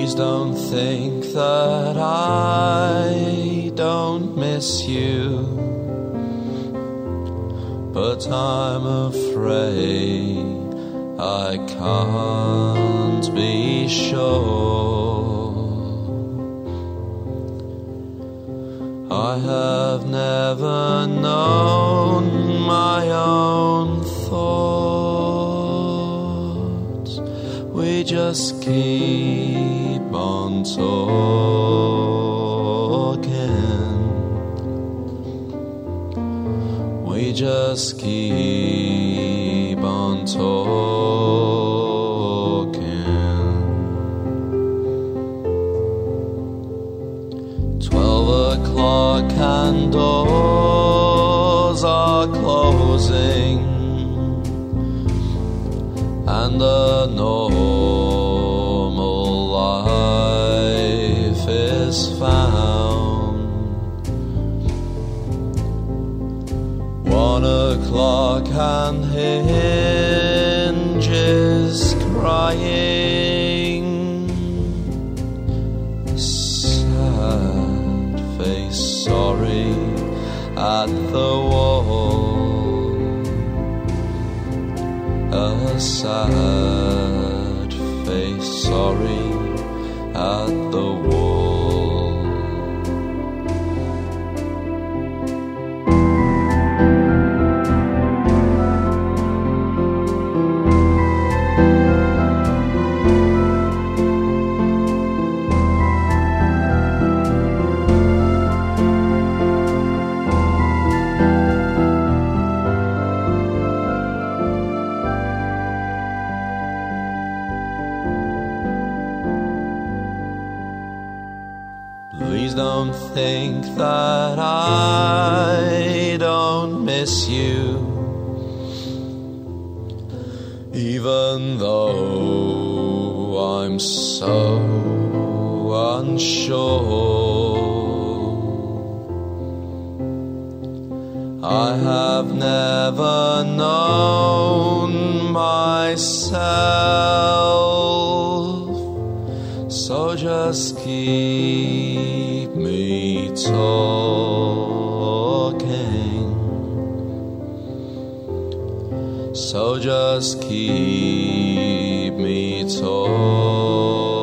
Please don't think that I don't miss you, but I'm afraid I can't be sure. I have never known my own thoughts. We just keep on talking. We just keep on talking. 12 o'clock and doors are closing, and the normal life is found. 1 o'clock and hinges crying. Sad face sorry at the wall. A sad face sorry at the wall. Please don't think that I don't miss you, even though I'm so unsure. I have never known myself, so just keep me talking. So just keep me talking.